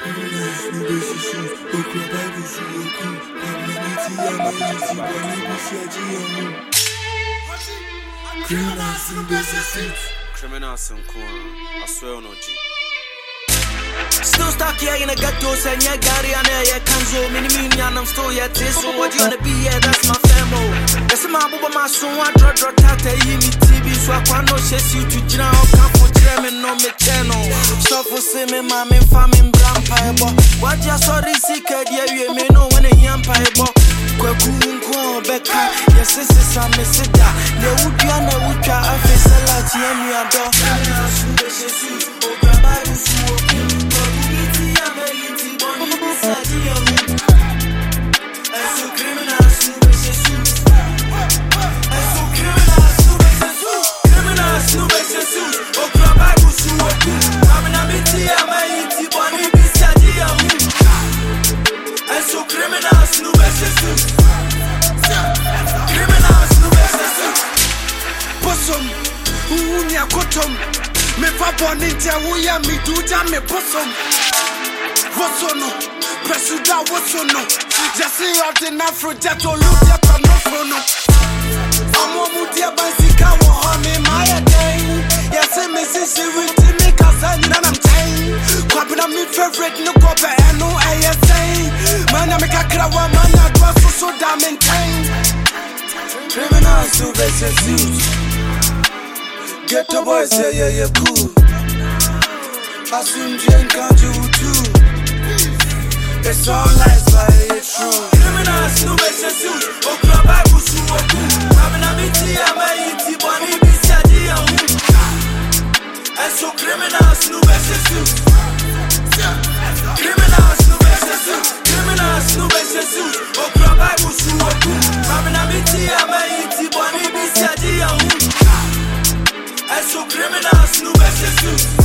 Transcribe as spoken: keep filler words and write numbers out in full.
Criminals and Kwan, I swear no G. Still stuck here in a ghetto, saying yeah, Gary and I can't show me, and I'm still yet. So what you wanna be? Yeah, that's my family. That's my booba, my son, I draw, draw, tata, you me T V, so I can't no chase you to Jina, come for German, no me channel. So for semi, mammy, famine, brown pie, what you saw this secret, yeah, you may know when a young pie, Kwaku, Becca, yes, this is a messida. The Udiana, Uka, I face a lot, and you are dog. Me fa bonita wuya mi duja me bosom. Wosono, presuda wosono. Just see out in Africa to look at no phone. Amo mudia basika wo home my day. Yes, me sisi with me kasa na nam chain. Kwapina mi favorite no go be no A S A. Man me kakra wa man na do so so damn insane. Criminals who versus you. Get the boys, yeah, yeah, yeah, cool. I soon drink and you too. It's all lies, but it's true. Criminals, no versus you. Oh, club, I will sue a cool. I'm a meeting, I'm a eating, bonnie, be sadie, and so criminals, no versus you. Criminals, no versus you. Criminals, no versus you. Oh, club, I will sue a cool. I'm a meeting, I'm a eating, bonnie, be sadie, and so criminals, no versus you.